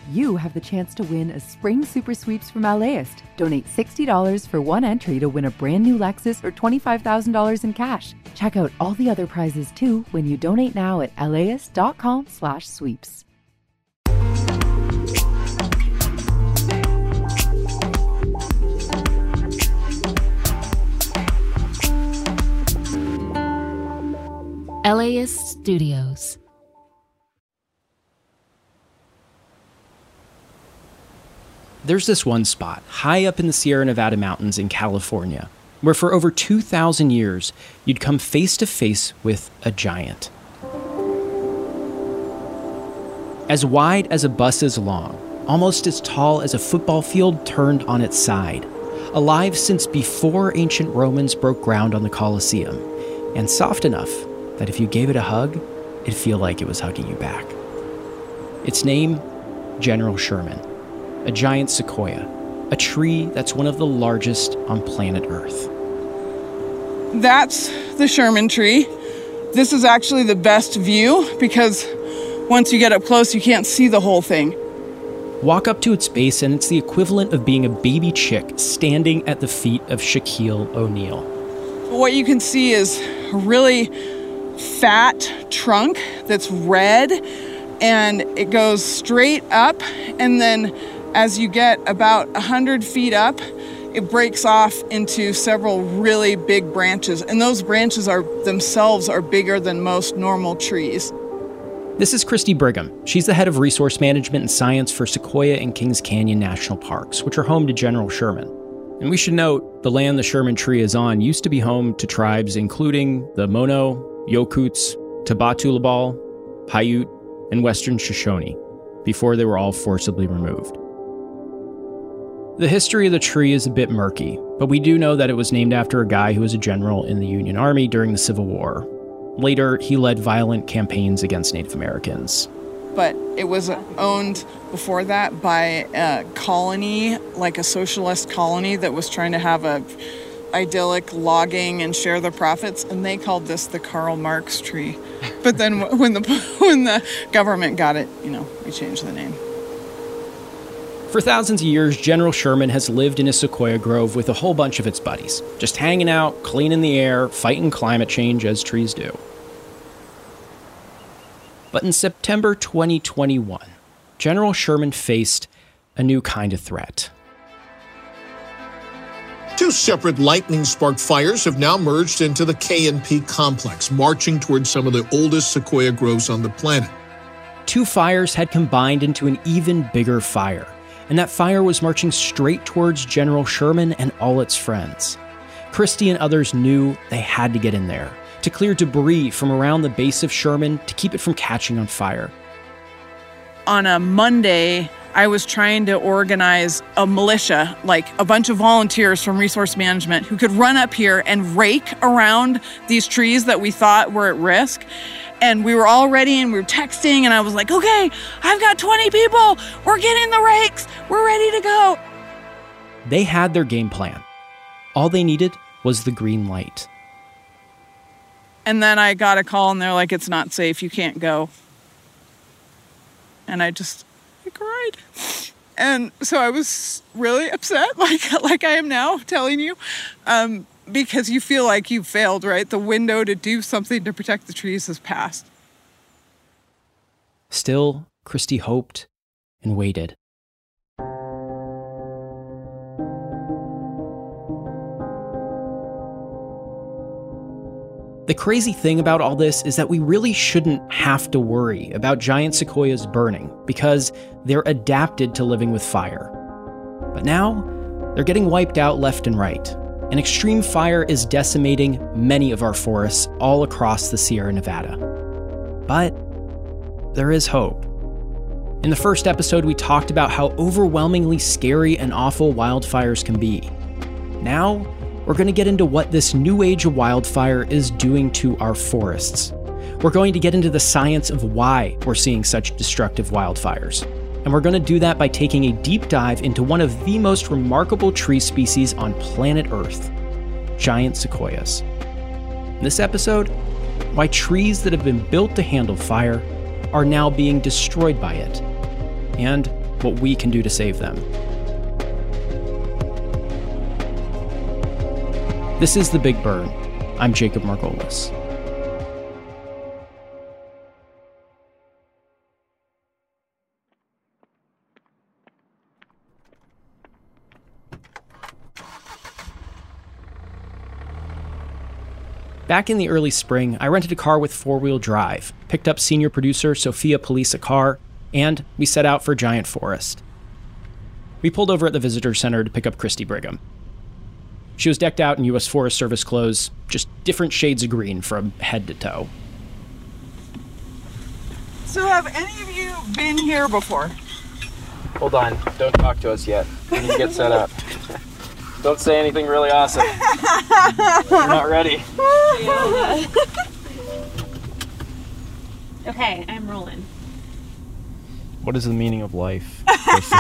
you have the chance to win a spring super sweeps from LAist. Donate $60 for one entry to win a brand new Lexus or $25,000 in cash. Check out all the other prizes too when you donate now at LAist.com/sweeps. LAist Studios. There's this one spot, high up in the Sierra Nevada mountains in California, where for over 2,000 years, you'd come face to face with a giant. As wide as a bus is long, almost as tall as a football field turned on its side, alive since before ancient Romans broke ground on the Colosseum, and soft enough that if you gave it a hug, it'd feel like it was hugging you back. Its name, General Sherman, a giant sequoia, a tree that's one of the largest on planet Earth. That's the Sherman tree. This is actually the best view because once you get up close, you can't see the whole thing. Walk up to its base and it's the equivalent of being a baby chick standing at the feet of Shaquille O'Neal. What you can see is a really fat trunk that's red, and it goes straight up, and then as you get about 100 feet up, it breaks off into several really big branches, and those branches themselves are bigger than most normal trees. This is Christy Brigham. She's the head of resource management and science for Sequoia and Kings Canyon National Parks, which are home to General Sherman. And we should note, the land the Sherman tree is on used to be home to tribes including the Mono, Yokuts, Tabatulabal, Paiute, and Western Shoshone, before they were all forcibly removed. The history of the tree is a bit murky, but we do know that it was named after a guy who was a general in the Union Army during the Civil War. Later, he led violent campaigns against Native Americans. But it was owned before that by a colony, like a socialist colony that was trying to have a idyllic logging and share the profits, and they called this the Karl Marx tree. But then when the government got it, we changed the name. For thousands of years, General Sherman has lived in a sequoia grove with a whole bunch of its buddies, just hanging out, cleaning the air, fighting climate change as trees do. But in September 2021, General Sherman faced a new kind of threat. Two separate lightning-sparked fires have now merged into the K&P complex, marching towards some of the oldest sequoia groves on the planet. Two fires had combined into an even bigger fire, and that fire was marching straight towards General Sherman and all its friends. Christy and others knew they had to get in there, to clear debris from around the base of Sherman to keep it from catching on fire. On a Monday, I was trying to organize a militia, like a bunch of volunteers from resource management who could run up here and rake around these trees that we thought were at risk. And we were all ready and we were texting, and I was like, okay, I've got 20 people. We're getting the rakes. We're ready to go. They had their game plan. All they needed was the green light. And then I got a call and they're like, it's not safe. You can't go. And I cried. And so I was really upset, like I am now telling you, because you feel like you've failed, right? The window to do something to protect the trees has passed. Still, Christy hoped and waited. The crazy thing about all this is that we really shouldn't have to worry about giant sequoias burning because they're adapted to living with fire. But now, they're getting wiped out left and right, and extreme fire is decimating many of our forests all across the Sierra Nevada. But there is hope. In the first episode, we talked about how overwhelmingly scary and awful wildfires can be. Now, we're going to get into what this new age of wildfire is doing to our forests. We're going to get into the science of why we're seeing such destructive wildfires. And we're going to do that by taking a deep dive into one of the most remarkable tree species on planet Earth, giant sequoias. In this episode, why trees that have been built to handle fire are now being destroyed by it, and what we can do to save them. This is The Big Burn. I'm Jacob Margolis. Back in the early spring, I rented a car with four-wheel drive, picked up senior producer Sophia Police a car, and we set out for Giant Forest. We pulled over at the visitor center to pick up Christy Brigham. She was decked out in U.S. Forest Service clothes, just different shades of green from head to toe. So have any of you been here before? Hold on, don't talk to us yet. We need to get set up. Don't say anything really awesome. We're not ready. Okay, I'm rolling. What is the meaning of life? That's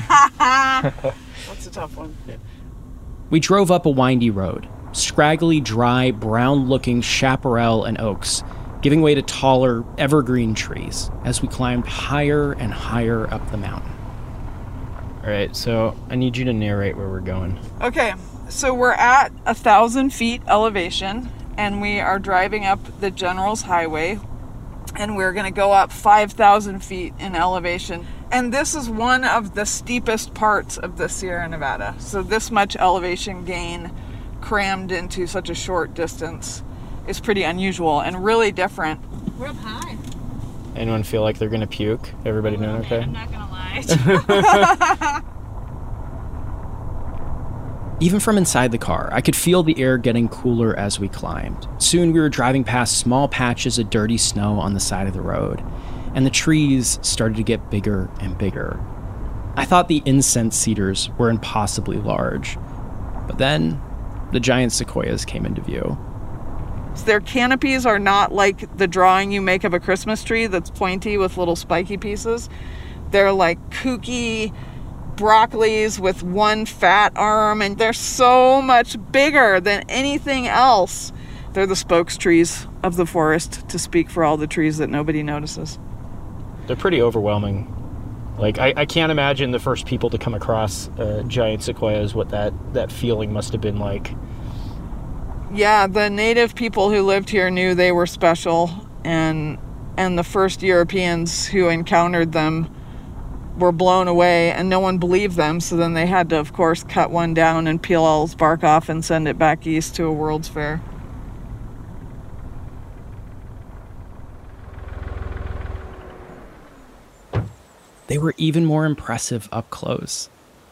a tough one. We drove up a windy road, scraggly, dry, brown-looking chaparral and oaks, giving way to taller, evergreen trees as we climbed higher and higher up the mountain. All right, so I need you to narrate where we're going. Okay, so we're at 1,000 feet elevation, and we are driving up the General's Highway, and we're going to go up 5,000 feet in elevation. And this is one of the steepest parts of the Sierra Nevada. So this much elevation gain crammed into such a short distance is pretty unusual and really different. We're up high. Anyone feel like they're gonna puke? Everybody doing okay? I'm not gonna lie. Even from inside the car, I could feel the air getting cooler as we climbed. Soon we were driving past small patches of dirty snow on the side of the road, and the trees started to get bigger and bigger. I thought the incense cedars were impossibly large, but then the giant sequoias came into view. Their canopies are not like the drawing you make of a Christmas tree that's pointy with little spiky pieces. They're like kooky broccolis with one fat arm, and they're so much bigger than anything else. They're the spokes trees of the forest, to speak for all the trees that nobody notices. They're pretty overwhelming. Like, I can't imagine the first people to come across giant sequoias, what that feeling must have been like. Yeah, the native people who lived here knew they were special, and the first Europeans who encountered them were blown away, and no one believed them, so then they had to, of course, cut one down and peel all its bark off and send it back east to a World's Fair. They were even more impressive up close.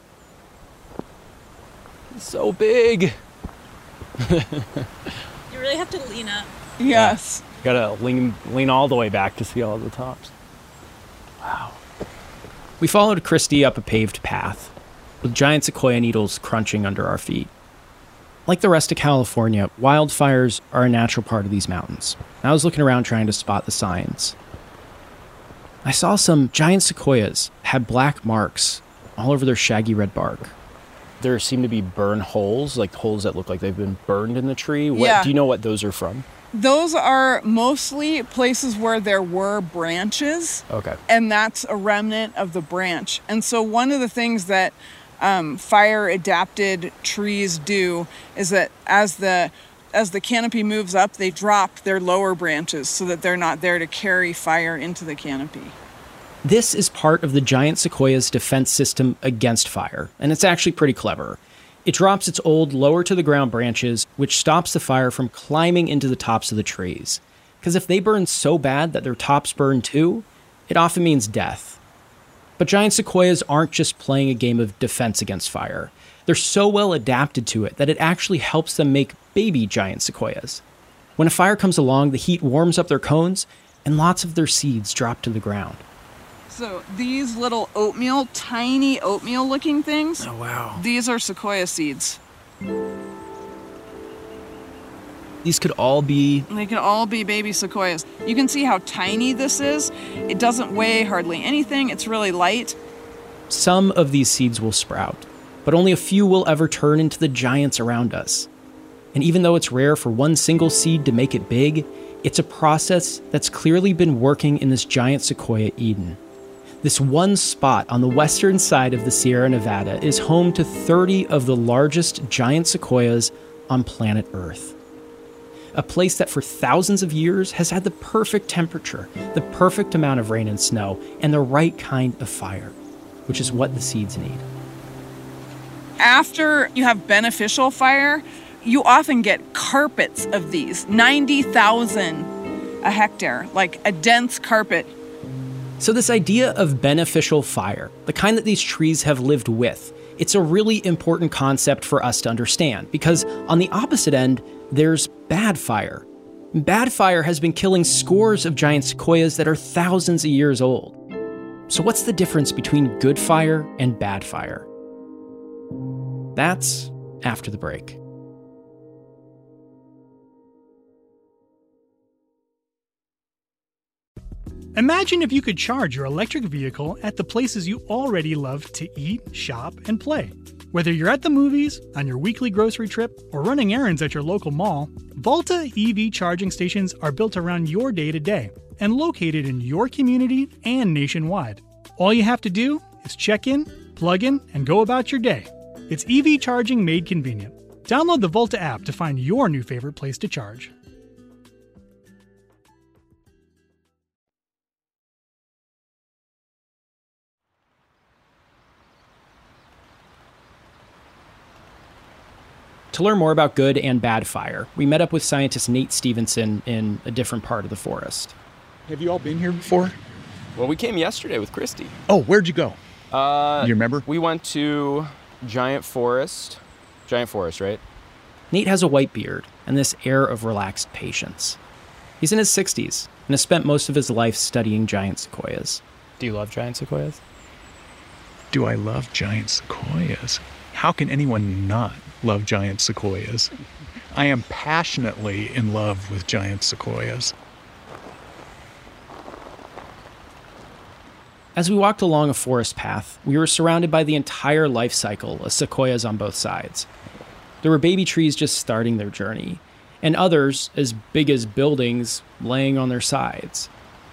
So big! You really have to lean up. Yes. Gotta lean all the way back to see all the tops. Wow. We followed Christy up a paved path, with giant sequoia needles crunching under our feet. Like the rest of California, wildfires are a natural part of these mountains. I was looking around trying to spot the signs. I saw some giant sequoias had black marks all over their shaggy red bark. There seem to be burn holes, like holes that look like they've been burned in the tree. Yeah. Do you know what those are from? Those are mostly places where there were branches. Okay. And that's a remnant of the branch. And so one of the things that fire-adapted trees do is that as the canopy moves up, they drop their lower branches so that they're not there to carry fire into the canopy. This is part of the giant sequoia's defense system against fire, and it's actually pretty clever. It drops its old lower-to-the-ground branches, which stops the fire from climbing into the tops of the trees. Because if they burn so bad that their tops burn too, it often means death. But giant sequoias aren't just playing a game of defense against fire. They're so well adapted to it that it actually helps them make baby giant sequoias. When a fire comes along, the heat warms up their cones, and lots of their seeds drop to the ground. So these little tiny oatmeal looking things. Oh, wow. These are sequoia seeds. These could all be... They could all be baby sequoias. You can see how tiny this is. It doesn't weigh hardly anything. It's really light. Some of these seeds will sprout, but only a few will ever turn into the giants around us. And even though it's rare for one single seed to make it big, it's a process that's clearly been working in this giant sequoia Eden. This one spot on the western side of the Sierra Nevada is home to 30 of the largest giant sequoias on planet Earth. A place that for thousands of years has had the perfect temperature, the perfect amount of rain and snow, and the right kind of fire, which is what the seeds need. After you have beneficial fire, you often get carpets of these, 90,000 a hectare, like a dense carpet. So this idea of beneficial fire, the kind that these trees have lived with, it's a really important concept for us to understand, because on the opposite end, there's bad fire. Bad fire has been killing scores of giant sequoias that are thousands of years old. So what's the difference between good fire and bad fire? That's after the break. Imagine if you could charge your electric vehicle at the places you already love to eat, shop, and play. Whether you're at the movies, on your weekly grocery trip, or running errands at your local mall, Volta EV charging stations are built around your day-to-day and located in your community and nationwide. All you have to do is check in, plug in, and go about your day. It's EV charging made convenient. Download the Volta app to find your new favorite place to charge. To learn more about good and bad fire, we met up with scientist Nate Stevenson in a different part of the forest. Have you all been here before? Well, we came yesterday with Christy. Oh, where'd you go? You remember? We went to Giant Forest. Giant Forest, right? Nate has a white beard and this air of relaxed patience. He's in his 60s and has spent most of his life studying giant sequoias. Do you love giant sequoias? Do I love giant sequoias? How can anyone not love giant sequoias? I am passionately in love with giant sequoias. As we walked along a forest path, we were surrounded by the entire life cycle of sequoias on both sides. There were baby trees just starting their journey, and others as big as buildings laying on their sides.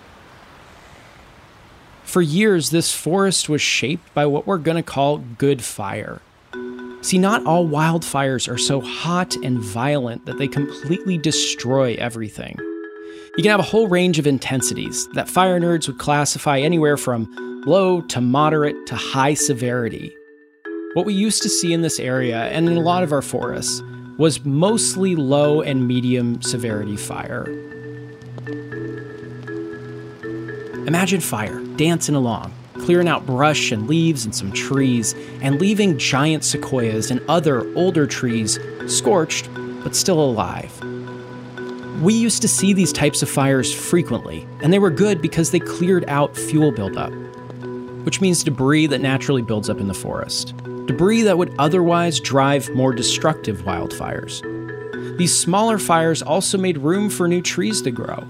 For years, this forest was shaped by what we're going to call good fire. See, not all wildfires are so hot and violent that they completely destroy everything. You can have a whole range of intensities that fire nerds would classify anywhere from low to moderate to high severity. What we used to see in this area, and in a lot of our forests, was mostly low and medium severity fire. Imagine fire dancing along, clearing out brush and leaves and some trees, and leaving giant sequoias and other older trees scorched, but still alive. We used to see these types of fires frequently, and they were good because they cleared out fuel buildup, which means debris that naturally builds up in the forest. Debris that would otherwise drive more destructive wildfires. These smaller fires also made room for new trees to grow.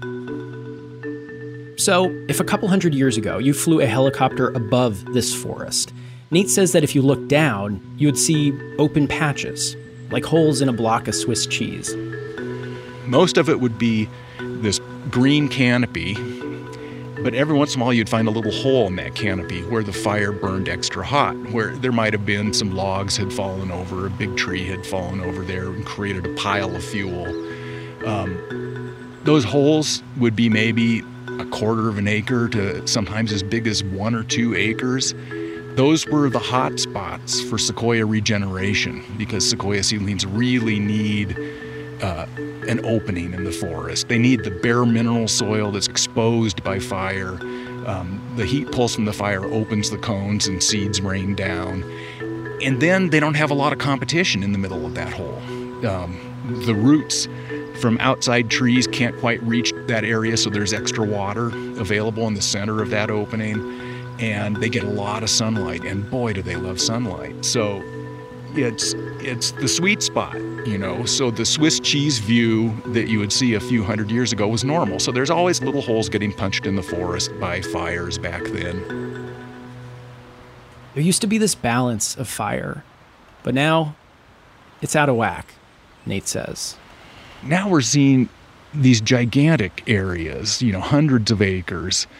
So, if a couple hundred years ago you flew a helicopter above this forest, Nate says that if you looked down, you would see open patches, like holes in a block of Swiss cheese. Most of it would be this green canopy, but every once in a while you'd find a little hole in that canopy where the fire burned extra hot, where there might have been some logs had fallen over, a big tree had fallen over there and created a pile of fuel. Those holes would be maybe a quarter of an acre to sometimes as big as 1 or 2 acres. Those were the hot spots for sequoia regeneration because sequoia seedlings really need an opening in the forest. They need the bare mineral soil that's exposed by fire. The heat pulse from the fire opens the cones and seeds rain down. And then they don't have a lot of competition in the middle of that hole. The roots from outside trees can't quite reach that area, so there's extra water available in the center of that opening, and they get a lot of sunlight, and boy, do they love sunlight. So it's the sweet spot, you know. So the Swiss cheese view that you would see a few hundred years ago was normal. So there's always little holes getting punched in the forest by fires back then. There used to be this balance of fire, but now it's out of whack, Nate says. Now we're seeing these gigantic areas, you know, hundreds of acres,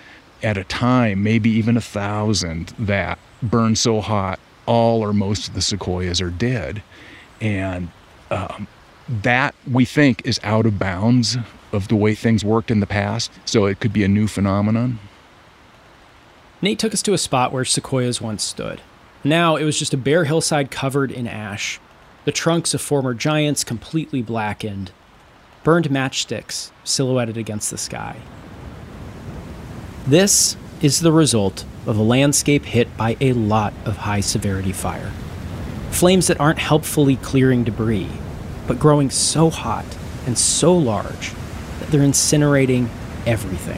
at a time, maybe even 1,000 that burn so hot, all or most of the sequoias are dead. And that, we think, is out of bounds of the way things worked in the past. So it could be a new phenomenon. Nate took us to a spot where sequoias once stood. Now it was just a bare hillside covered in ash. The trunks of former giants completely blackened. Burned matchsticks silhouetted against the sky. This is the result of a landscape hit by a lot of high-severity fire. Flames that aren't helpfully clearing debris, but growing so hot and so large that they're incinerating everything.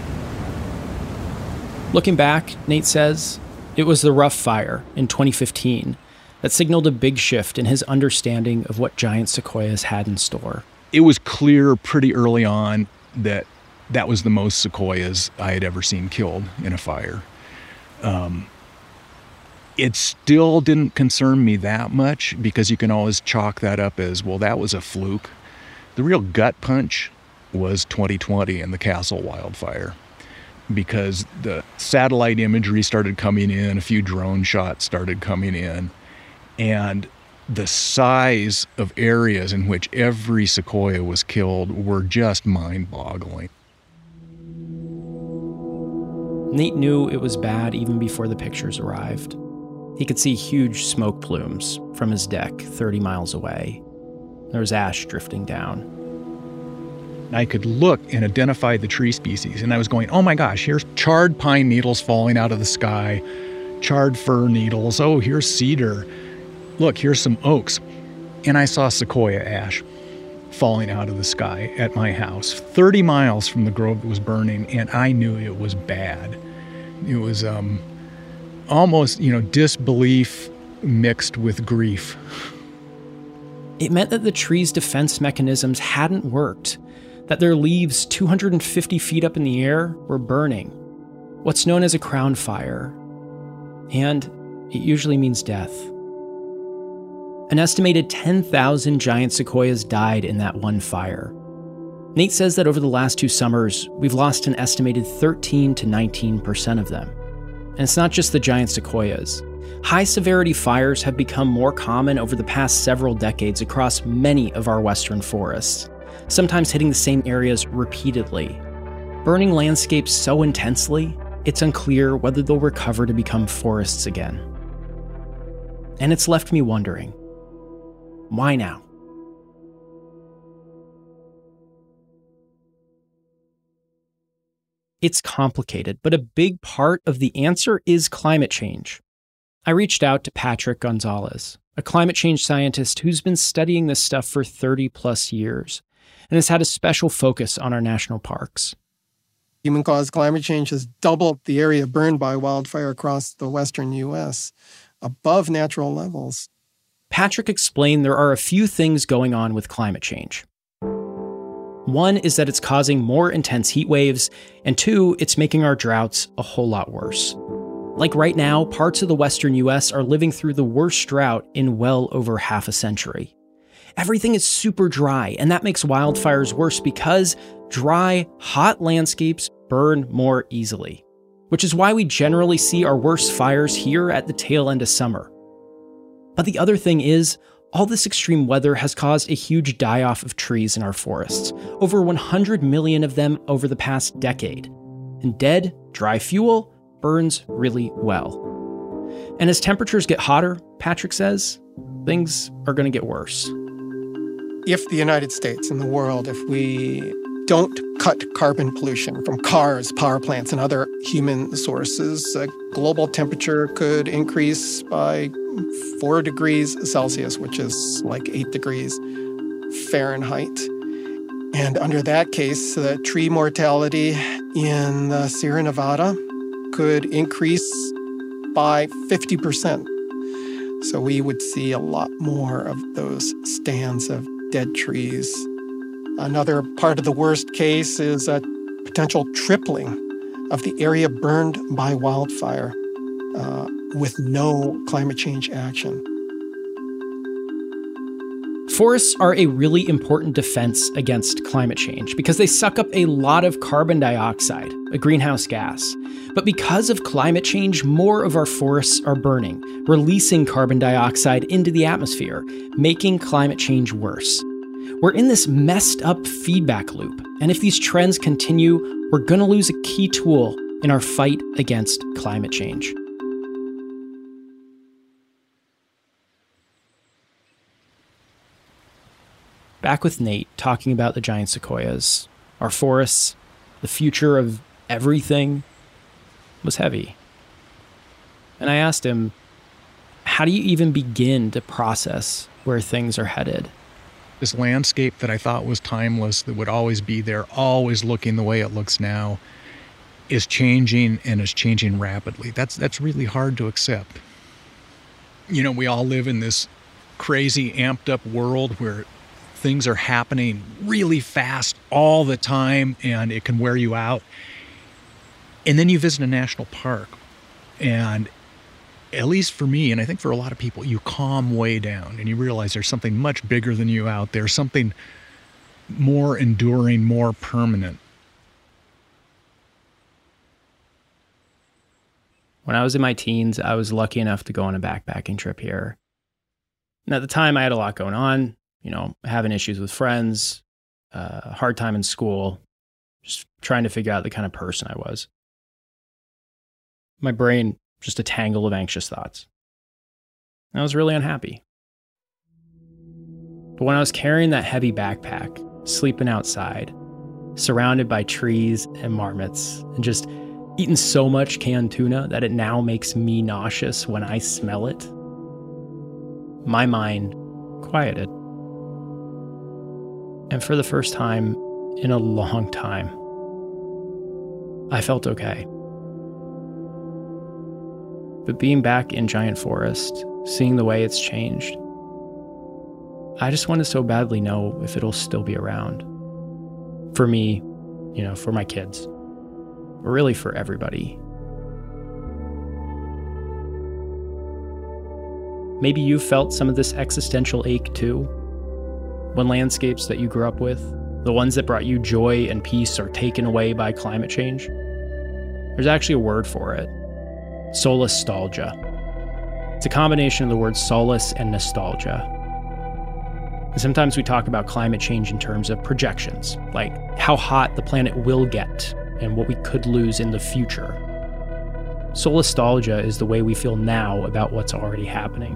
Looking back, Nate says, it was the Rough Fire in 2015 that signaled a big shift in his understanding of what giant sequoias had in store. It was clear pretty early on that that was the most sequoias I had ever seen killed in a fire. It still didn't concern me that much because you can always chalk that up as, well, that was a fluke. The real gut punch was 2020 and the Castle wildfire, because the satellite imagery started coming in, a few drone shots started coming in, and the size of areas in which every sequoia was killed were just mind-boggling. Nate knew it was bad even before the pictures arrived. He could see huge smoke plumes from his deck 30 miles away. There was ash drifting down. I could look and identify the tree species, and I was going, oh my gosh, here's charred pine needles falling out of the sky, charred fir needles, oh, here's cedar. Look, here's some oaks. And I saw sequoia ash falling out of the sky at my house, 30 miles from the grove that was burning, and I knew it was bad. It was almost, disbelief mixed with grief. It meant that the tree's defense mechanisms hadn't worked, that their leaves 250 feet up in the air were burning, what's known as a crown fire. And it usually means death. An estimated 10,000 giant sequoias died in that one fire. Nate says that over the last 2 summers, we've lost an estimated 13 to 19% of them. And it's not just the giant sequoias. High-severity fires have become more common over the past several decades across many of our western forests, sometimes hitting the same areas repeatedly. Burning landscapes so intensely, it's unclear whether they'll recover to become forests again. And it's left me wondering, why now? It's complicated, but a big part of the answer is climate change. I reached out to Patrick Gonzalez, a climate change scientist who's been studying this stuff for 30 plus years and has had a special focus on our national parks. Human-caused climate change has doubled the area burned by wildfire across the western U.S. above natural levels. Patrick explained there are a few things going on with climate change. One is that it's causing more intense heat waves, and 2, it's making our droughts a whole lot worse. Like right now, parts of the western US are living through the worst drought in well over half a century. Everything is super dry, and that makes wildfires worse because dry, hot landscapes burn more easily, which is why we generally see our worst fires here at the tail end of summer. But the other thing is, all this extreme weather has caused a huge die-off of trees in our forests, over 100 million of them over the past decade. And dead, dry fuel burns really well. And as temperatures get hotter, Patrick says, things are going to get worse. If the United States and the world, if we don't cut carbon pollution from cars, power plants, and other human sources, global temperature could increase by 4 degrees Celsius, which is like 8 degrees Fahrenheit. And under that case, the tree mortality in the Sierra Nevada could increase by 50%. So we would see a lot more of those stands of dead trees. Another part of the worst case is a potential tripling of the area burned by wildfire with no climate change action. Forests are a really important defense against climate change because they suck up a lot of carbon dioxide, a greenhouse gas. But because of climate change, more of our forests are burning, releasing carbon dioxide into the atmosphere, making climate change worse. We're in this messed up feedback loop, and if these trends continue, we're going to lose a key tool in our fight against climate change. Back with Nate, talking about the giant sequoias, our forests, the future of everything was heavy. And I asked him, how do you even begin to process where things are headed? This landscape that I thought was timeless, that would always be there, always looking the way it looks now, is changing, and is changing rapidly. That's really hard to accept. You know, we all live in this crazy, amped up world where things are happening really fast all the time, and it can wear you out. And then you visit a national park, and at least for me, and I think for a lot of people, you calm way down and you realize there's something much bigger than you out there, something more enduring, more permanent. When I was in my teens, I was lucky enough to go on a backpacking trip here. And at the time, I had a lot going on, having issues with friends, hard time in school, just trying to figure out the kind of person I was. My brain, just a tangle of anxious thoughts. I was really unhappy. But when I was carrying that heavy backpack, sleeping outside, surrounded by trees and marmots, and just eaten so much canned tuna that it now makes me nauseous when I smell it, my mind quieted. And for the first time in a long time, I felt okay. But being back in Giant Forest, seeing the way it's changed, I just want to so badly know if it'll still be around. For me, for my kids, or really for everybody. Maybe you felt some of this existential ache too, when landscapes that you grew up with, the ones that brought you joy and peace, are taken away by climate change. There's actually a word for it. Solastalgia. It's a combination of the words solace and nostalgia. And sometimes we talk about climate change in terms of projections, like how hot the planet will get and what we could lose in the future. Solastalgia is the way we feel now about what's already happening.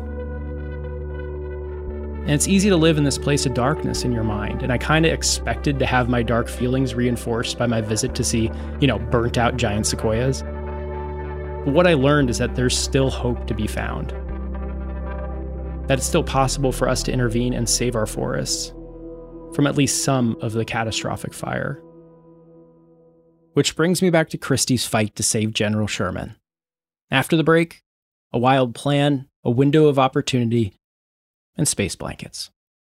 And it's easy to live in this place of darkness in your mind, and I kind of expected to have my dark feelings reinforced by my visit to see, burnt out giant sequoias. But what I learned is that there's still hope to be found. That it's still possible for us to intervene and save our forests from at least some of the catastrophic fire. Which brings me back to Christie's fight to save General Sherman. After the break, a wild plan, a window of opportunity, and space blankets.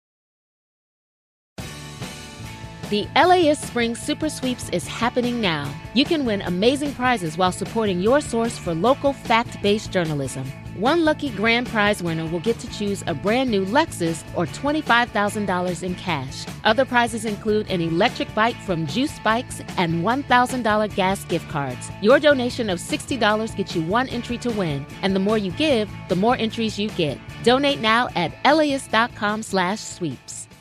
The LAist Spring Super Sweeps is happening now. You can win amazing prizes while supporting your source for local fact-based journalism. One lucky grand prize winner will get to choose a brand new Lexus or $25,000 in cash. Other prizes include an electric bike from Juice Bikes and $1,000 gas gift cards. Your donation of $60 gets you one entry to win, and the more you give, the more entries you get. Donate now at LAist.com/sweeps.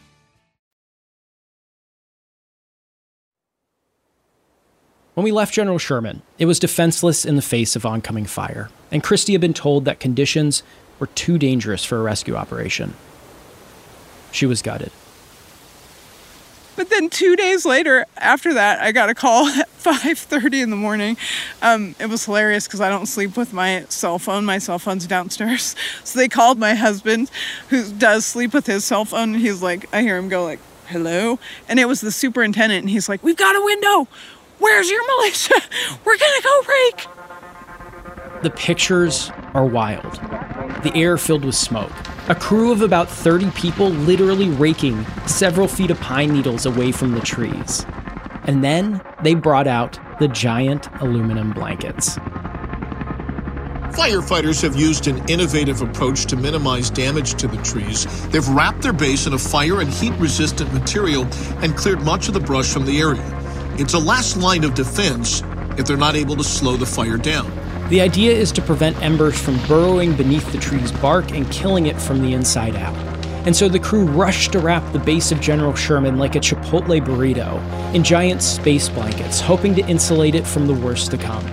When we left General Sherman, it was defenseless in the face of oncoming fire, and Christie had been told that conditions were too dangerous for a rescue operation. She was gutted. But then 2 days later, after that, I got a call at 5:30 in the morning. It was hilarious because I don't sleep with my cell phone. My cell phone's downstairs. So they called my husband, who does sleep with his cell phone, and he's like, I hear him go like, hello? And it was the superintendent, and he's like, we've got a window. Where's your militia? We're gonna go rake. The pictures are wild. The air filled with smoke. A crew of about 30 people literally raking several feet of pine needles away from the trees. And then they brought out the giant aluminum blankets. Firefighters have used an innovative approach to minimize damage to the trees. They've wrapped their base in a fire and heat-resistant material and cleared much of the brush from the area. It's a last line of defense if they're not able to slow the fire down. The idea is to prevent embers from burrowing beneath the tree's bark and killing it from the inside out. And so the crew rushed to wrap the base of General Sherman like a Chipotle burrito in giant space blankets, hoping to insulate it from the worst to come.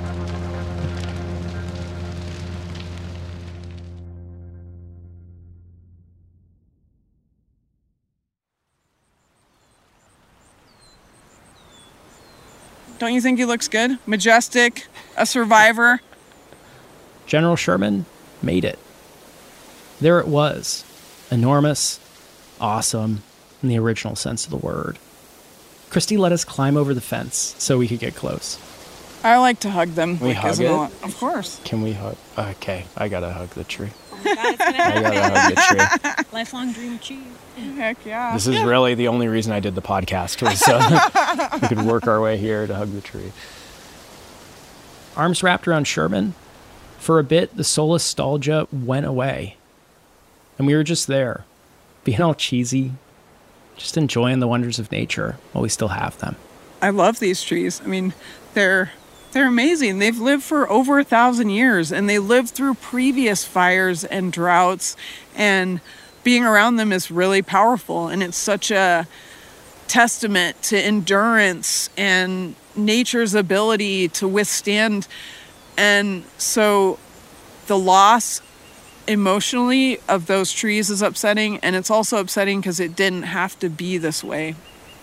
Don't you think he looks good? Majestic, a survivor. General Sherman made it. There it was. Enormous, awesome, in the original sense of the word. Christy let us climb over the fence so we could get close. I like to hug them. Can we hug it? Of course. Can we hug? Okay, I gotta hug the tree. Oh my God, it's gonna I gotta hug the tree. Lifelong dream achieved. Heck yeah. This is really the only reason I did the podcast, was so we could work our way here to hug the tree. Arms wrapped around Sherman, for a bit the solastalgia went away. And we were just there, being all cheesy, just enjoying the wonders of nature while we still have them. I love these trees. I mean, they're amazing. They've lived for over 1,000 years, and they lived through previous fires and droughts, and being around them is really powerful. And it's such a testament to endurance and nature's ability to withstand. And so the loss emotionally of those trees is upsetting, and it's also upsetting because it didn't have to be this way.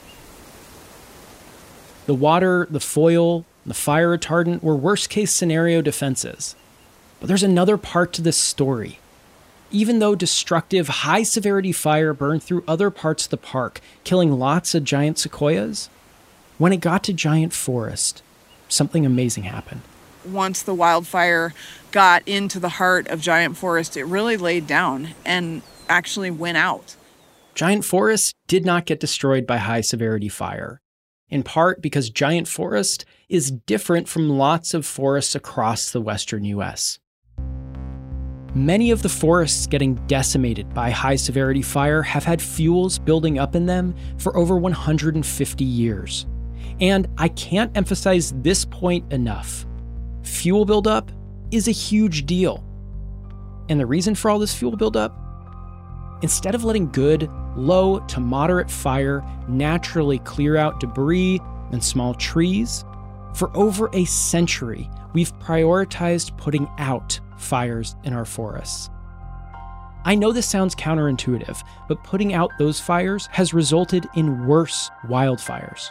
The water, the foil, the fire retardant were worst-case scenario defenses. But there's another part to this story. Even though destructive, high-severity fire burned through other parts of the park, killing lots of giant sequoias, when it got to Giant Forest, something amazing happened. Once the wildfire got into the heart of Giant Forest, it really laid down and actually went out. Giant Forest did not get destroyed by high-severity fire, in part because Giant Forest is different from lots of forests across the western U.S. Many of the forests getting decimated by high-severity fire have had fuels building up in them for over 150 years. And I can't emphasize this point enough. Fuel buildup is a huge deal. And the reason for all this fuel buildup? Instead of letting good, low to moderate fire naturally clear out debris and small trees, for over a century, we've prioritized putting out fires in our forests. I know this sounds counterintuitive, but putting out those fires has resulted in worse wildfires.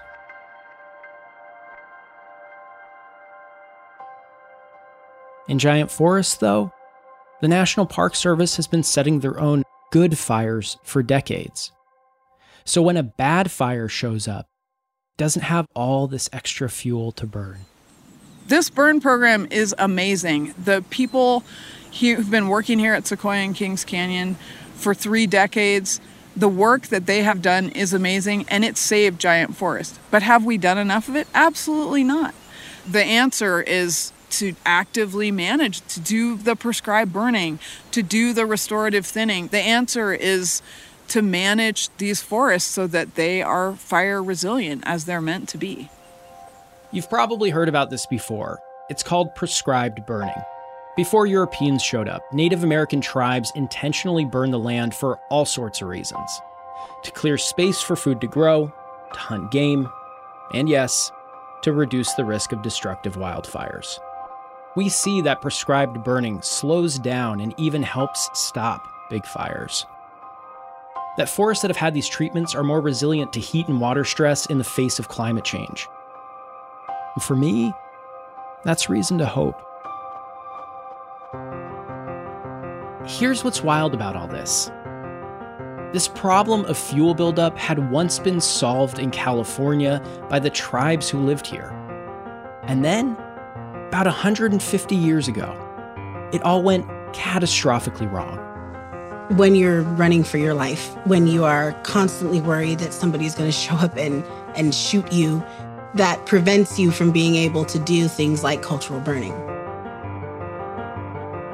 In Giant Forest, though, the National Park Service has been setting their own good fires for decades. So when a bad fire shows up, it doesn't have all this extra fuel to burn. This burn program is amazing. The people who've been working here at Sequoia and Kings Canyon for 3 decades, the work that they have done is amazing, and it saved Giant Forest. But have we done enough of it? Absolutely not. The answer is to actively manage, to do the prescribed burning, to do the restorative thinning. The answer is to manage these forests so that they are fire resilient as they're meant to be. You've probably heard about this before. It's called prescribed burning. Before Europeans showed up, Native American tribes intentionally burned the land for all sorts of reasons. To clear space for food to grow, to hunt game, and yes, to reduce the risk of destructive wildfires. We see that prescribed burning slows down and even helps stop big fires. That forests that have had these treatments are more resilient to heat and water stress in the face of climate change. And for me, that's reason to hope. Here's what's wild about all this. This problem of fuel buildup had once been solved in California by the tribes who lived here. And then, about 150 years ago, it all went catastrophically wrong. When you're running for your life, when you are constantly worried that somebody's going to show up and shoot you, that prevents you from being able to do things like cultural burning.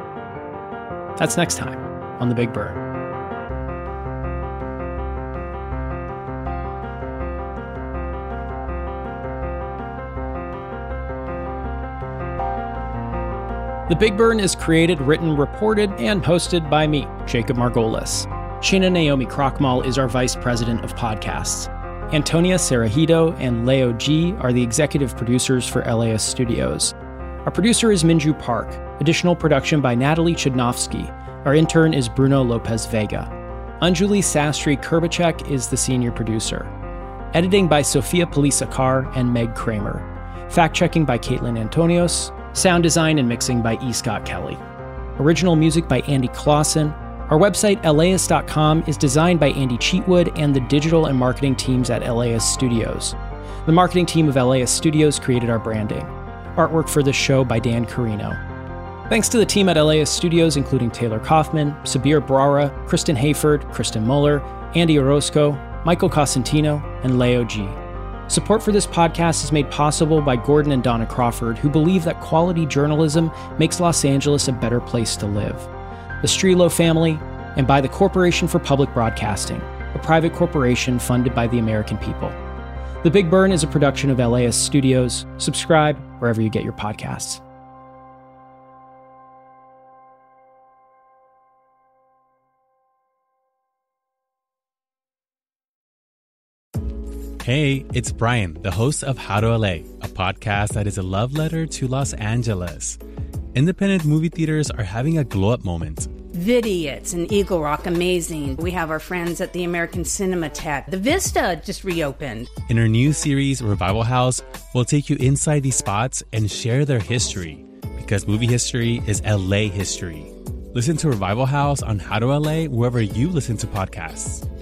That's next time on The Big Burn. The Big Burn is created, written, reported, and hosted by me, Jacob Margolis. Sheena Naomi Krochmal is our Vice President of Podcasts. Antonia Cerejido and Leo G are the executive producers for LAist Studios. Our producer is Minju Park. Additional production by Natalie Chudnovsky. Our intern is Bruno Lopez Vega. Anjuli Sastry Kurbacek is the senior producer. Editing by Sofia Polisakar and Meg Kramer. Fact-checking by Caitlin Antonios. Sound design and mixing by E. Scott Kelly. Original music by Andy Clausen. Our website, LAist.com, is designed by Andy Cheatwood and the digital and marketing teams at LAist Studios. The marketing team of LAist Studios created our branding. Artwork for this show by Dan Carino. Thanks to the team at LAist Studios, including Taylor Kaufman, Sabir Brara, Kristen Hayford, Kristen Muller, Andy Orozco, Michael Cosentino, and Leo G. Support for this podcast is made possible by Gordon and Donna Crawford, who believe that quality journalism makes Los Angeles a better place to live. The Strelo family, and by the Corporation for Public Broadcasting, a private corporation funded by the American people. The Big Burn is a production of LAist Studios. Subscribe wherever you get your podcasts. Hey, it's Brian, the host of How to LA, a podcast that is a love letter to Los Angeles. Independent movie theaters are having a glow-up moment. Vidiots and Eagle Rock, amazing. We have our friends at the American Cinematheque. The Vista just reopened. In our new series, Revival House, we'll take you inside these spots and share their history, because movie history is LA history. Listen to Revival House on How to LA wherever you listen to podcasts.